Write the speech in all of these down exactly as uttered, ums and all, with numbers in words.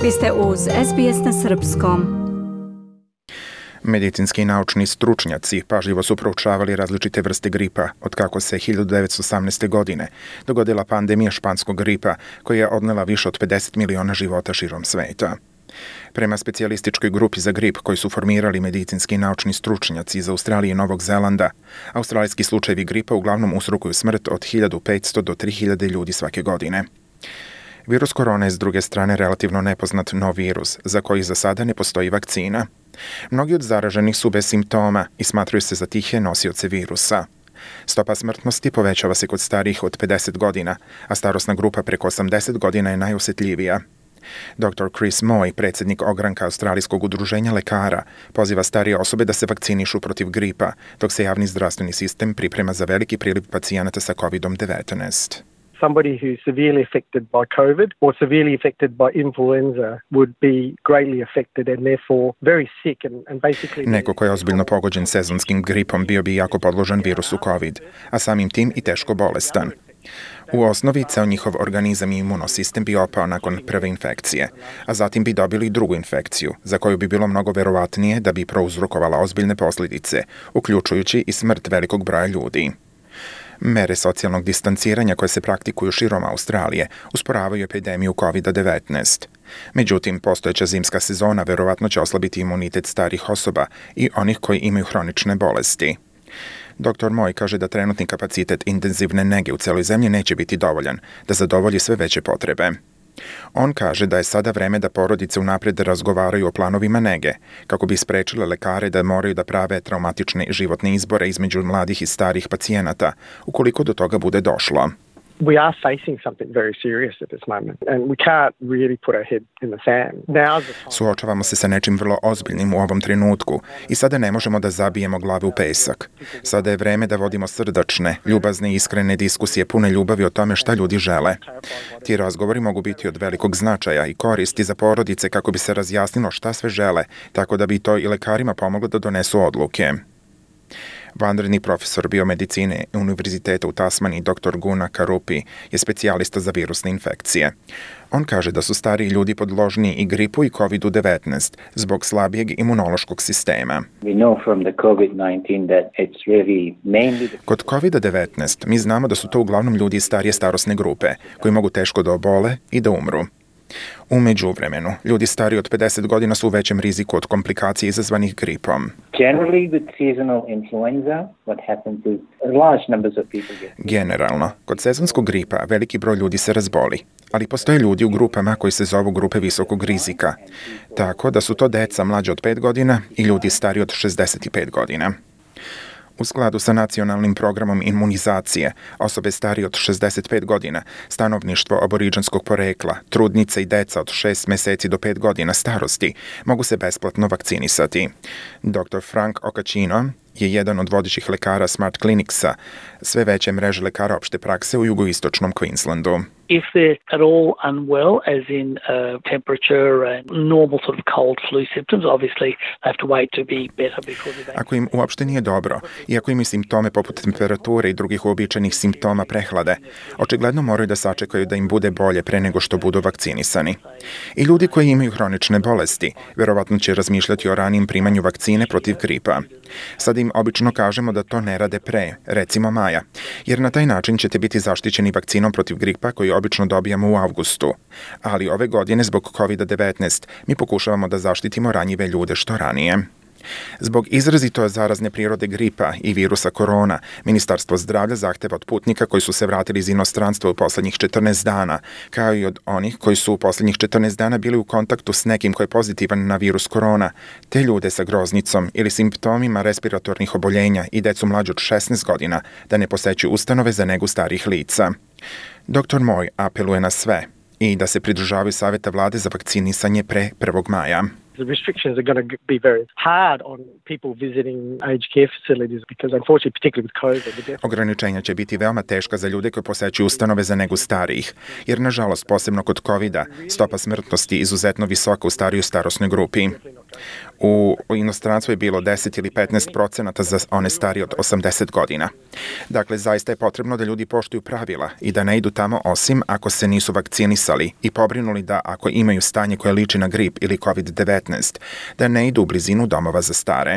Vi ste uz S B S na srpskom. Medicinski i naučni stručnjaci pažljivo su proučavali različite vrste gripa od kako se hiljadu devetsto osamnaeste. godine dogodila pandemija španskog gripa koja je odnela više od pedeset miliona života širom sveta. Prema specijalističkoj grupi za grip koji su formirali medicinski i naučni stručnjaci iz Australije i Novog Zelanda, australijski slučajevi gripa uglavnom uzrokuju smrt od hiljadu petsto do tri hiljade ljudi svake godine. Virus korona je s druge strane relativno nepoznat nov virus, za koji za sada ne postoji vakcina. Mnogi od zaraženih su bez simptoma i smatraju se za tihe nosioce virusa. Stopa smrtnosti povećava se kod starijih od pedeset godina, a starosna grupa preko osamdeset godina je najosetljivija. doktor Chris Moy, predsjednik ogranka Australijskog udruženja lekara, poziva starije osobe da se vakcinišu protiv gripa, dok se javni zdravstveni sistem priprema za veliki priliv pacijenata sa covid devetnaest. Somebody who's severely affected by COVID or severely affected by influenza would be greatly affected and therefore very sick and, and basically... Neko ko je ozbiljno pogođen sezonskim gripom bio bi jako podložan virusu COVID, a samim tim i teško bolestan. U osnovi, ceo njihov organizam i imunosistem bi opao nakon prve infekcije, a zatim bi dobili drugu infekciju, za koju bi bilo mnogo verovatnije da bi prouzrokovala ozbiljne posljedice, uključujući i smrt velikog broja ljudi. Mere socijalnog distanciranja koje se praktikuju širom Australije usporavaju epidemiju covid devetnaest. Međutim, postojeća zimska sezona verovatno će oslabiti imunitet starih osoba i onih koji imaju hronične bolesti. doktor Moy kaže da trenutni kapacitet intenzivne nege u celoj zemlji neće biti dovoljan da zadovolji sve veće potrebe. On kaže da je sada vreme da porodice unaprijed razgovaraju o planovima nege, kako bi sprečile lekare da moraju da prave traumatične životne izbore između mladih i starih pacijenata, ukoliko do toga bude došlo. We are facing something very serious at this moment and we can't really put our head in the sand. Now's the time. Suočavamo se sa nečim vrlo ozbiljnim u ovom trenutku i sada ne možemo da zabijemo glave u pesak. Sada je vreme da vodimo srdačne, ljubazne i iskrene diskusije pune ljubavi o tome šta ljudi žele. Ti razgovori mogu biti od velikog značaja i koristi za porodice kako bi se razjasnilo šta sve žele, tako da bi to i lekarima pomoglo da donesu odluke. Vanredni profesor biomedicine Univerziteta u Tasmaniji doktor Guna Karupi je specijalista za virusne infekcije. On kaže da su stariji ljudi podložniji i gripu i covid devetnaest zbog slabijeg imunološkog sistema. Kod covid devetnaest mi znamo da su to uglavnom ljudi starije starosne grupe koji mogu teško da obole i da umru. U međuvremenu, ljudi stariji od pedeset godina su u većem riziku od komplikacija izazvanih gripom. Generalno, kod sezonskog gripa veliki broj ljudi se razboli, ali postoje ljudi u grupama koji se zovu grupe visokog rizika, tako da su to deca mlađe od pet godina i ljudi stariji od šezdeset pet godina. U skladu sa nacionalnim programom imunizacije, osobe starije od šezdeset pet godina, stanovništvo aboriđanskog porekla, trudnice i deca od šest meseci do pet godina starosti mogu se besplatno vakcinisati. doktor Frank Okacino je jedan od vodećih lekara Smart Clinicsa, sve veće mreže lekara opšte prakse u jugoistočnom Queenslandu. If they're at all unwell, as in uh, temperature and normal sort of cold flu symptoms, obviously they have to wait to be better before they... Ako im uopšte nije dobro, i ako imaju simptome poput temperature i drugih uobičajenih simptoma prehlade, očigledno moraju da sačekaju da im bude bolje pre nego što budu vakcinisani. I ljudi koji imaju hronične bolesti, verovatno će razmišljati o ranijem primanju vakcine protiv gripa. Sad im obično kažemo da to ne rade pre, recimo maja, jer na taj način ćete biti zaštićeni vakcinom protiv gripa koju obično dobijamo u avgustu. Ali ove godine zbog covid devetnaest mi pokušavamo da zaštitimo ranjive ljude što ranije. Zbog izrazito zarazne prirode gripa i virusa korona, Ministarstvo zdravlja zahteva od putnika koji su se vratili iz inostranstva u poslednjih četrnaest dana, kao i od onih koji su u poslednjih četrnaest dana bili u kontaktu s nekim koji je pozitivan na virus korona, te ljude sa groznicom ili simptomima respiratornih oboljenja i decu mlađu od šesnaest godina da ne posećuju ustanove za negu starih lica. doktor Moy apeluje na sve i da se pridržavaju savjeta vlade za vakcinisanje pre prvog maja. The restrictions are going to be very hard on people visiting aged care facilities because unfortunately, particularly with COVID, the death... Ograničenja će biti veoma teška za ljude koji posećuju ustanove za negu starijih, jer nažalost, posebno kod covida, stopa smrtnosti izuzetno visoka u starijoj starosnoj grupi. U, u inostranstvu je bilo deset ili petnaest procenata za one starije od osamdeset godina. Dakle, zaista je potrebno da ljudi poštuju pravila i da ne idu tamo osim ako se nisu vakcinisali i pobrinuli da ako imaju stanje koje liči na grip ili kovid devetnaest, da ne idu u blizinu domova za stare.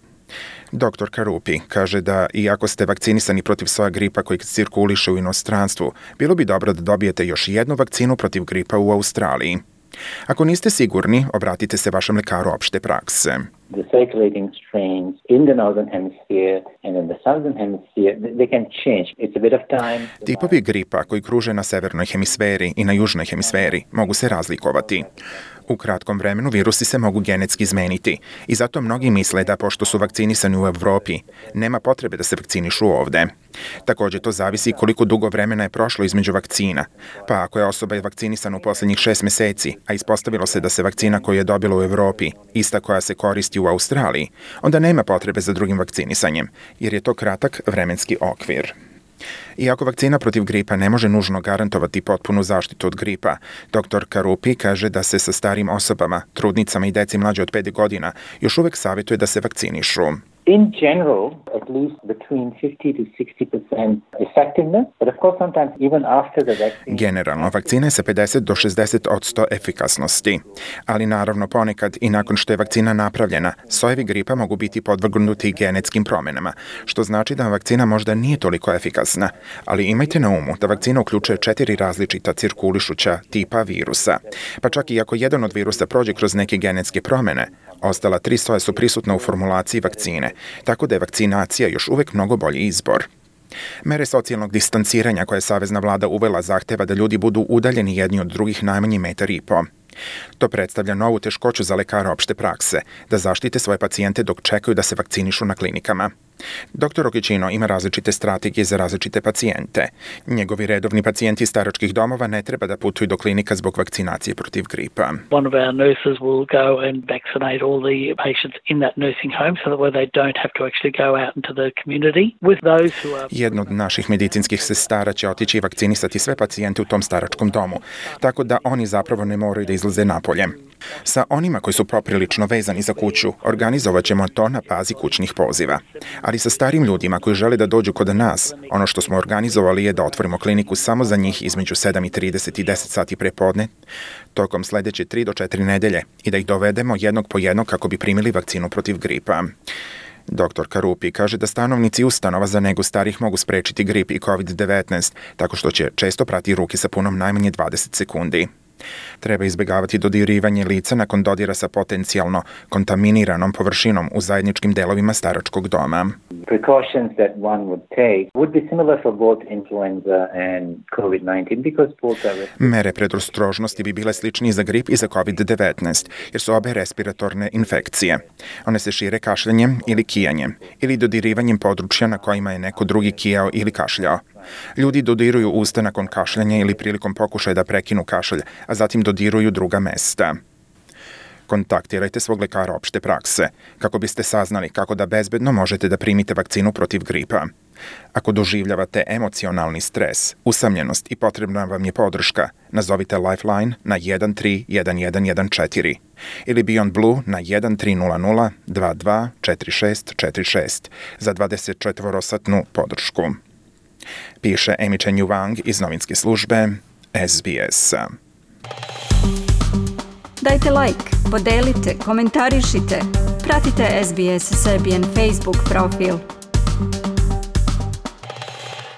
doktor Karupi kaže da iako ste vakcinisani protiv soja gripa koji cirkuliše u inostranstvu, bilo bi dobro da dobijete još jednu vakcinu protiv gripa u Australiji. Ako niste sigurni, obratite se vašem lekaru opšte prakse. The circulating strains in the northern hemisphere and in the southern hemisphere, they can change. It's a bit of time. Tipovi gripa koji kruže na severnoj hemisferi i na južnoj hemisferi mogu se razlikovati. U kratkom vremenu virusi se mogu genetski izmeniti i zato mnogi misle da pošto su vakcinisani u Evropi, nema potrebe da se vakcinišu ovde. Takođe to zavisi koliko dugo vremena je prošlo između vakcina, pa ako je osoba vakcinisana u poslednjih šest meseci, a ispostavilo se da se vakcina koju je dobila u Evropi, ista koja se koristi u Australiji, onda nema potrebe za drugim vakcinisanjem, jer je to kratak vremenski okvir. Iako vakcina protiv gripa ne može nužno garantovati potpunu zaštitu od gripa, doktor Karupi kaže da se sa starim osobama, trudnicama i deci mlađe od pet godina još uvek savjetuje da se vakcinišu. In general, at least between fifty to sixty percent effectiveness, but of course sometimes even after the vaccine. Generalno, vakcina je sa pedeset do šezdeset posto efikasnosti, ali naravno ponekad i nakon što je vakcina napravljena, sojevi gripa mogu biti podvrgnuti genetskim promenama, što znači da vakcina možda nije toliko efikasna, ali imajte na umu da vakcina uključuje četiri različita cirkulišuća tipa virusa, pa čak i ako jedan od virusa prođe kroz neke genetske promene, ostala tri soje su prisutna u formulaciji vakcine, tako da je vakcinacija još uvek mnogo bolji izbor. Mere socijalnog distanciranja koje je savezna vlada uvela zahteva da ljudi budu udaljeni jedni od drugih najmanje metar i po. To predstavlja novu teškoću za lekara opšte prakse, da zaštite svoje pacijente dok čekaju da se vakcinišu na klinikama. doktor Okićino ima različite strategije za različite pacijente. Njegovi redovni pacijenti staračkih domova ne treba da putuju do klinika zbog vakcinacije protiv gripa. One of our nurses will go and vaccinate all the patients in that nursing home so that way they don't have to actually go out into the community. With those who are... Jedna od naših medicinskih sestara će otići i vakcinisati sve pacijente u tom staračkom domu, tako da oni zapravo ne moraju da izlaze napolje. Sa onima koji su poprilično vezani za kuću, organizovat ćemo to na bazi kućnih poziva. Ali sa starim ljudima koji žele da dođu kod nas, ono što smo organizovali je da otvorimo kliniku samo za njih između sedam i trideset i deset sati pre podne, tokom sledeće tri do četiri nedelje i da ih dovedemo jednog po jednog kako bi primili vakcinu protiv gripa. doktor Karupi kaže da stanovnici ustanova za negu starih mogu sprečiti grip i kovid devetnaest tako što će često prati ruke sapunom najmanje dvadeset sekundi. Treba izbegavati dodirivanje lica nakon dodira sa potencijalno kontaminiranom površinom u zajedničkim delovima staračkog doma. Precautions that one would take would be similar for both influenza and covid nineteen because both are... Mere predostrožnosti bi bile sličnije za grip i za kovid devetnaest, jer su obe respiratorne infekcije. One se šire kašljanjem ili kijanjem, ili dodirivanjem područja na kojima je neko drugi kijao ili kašljao. Ljudi dodiruju usta nakon kašljanja ili prilikom pokušaja da prekinu kašalj, a zatim dodiruju druga mesta. Kontaktirajte svog lekara opšte prakse, kako biste saznali kako da bezbedno možete da primite vakcinu protiv gripa. Ako doživljavate emocionalni stres, usamljenost i potrebna vam je podrška, nazovite Lifeline na jedan tri jedan jedan jedan četiri ili Beyond Blue na jedan tri nula nula dva dva četiri šest četiri šest za dvadesetčetvorosatnu podršku. Piše Amy Chen Yu Wang iz novinske službe S B S-a. Dajte like, podelite, komentarišite, pratite S B S Serbian Facebook profil.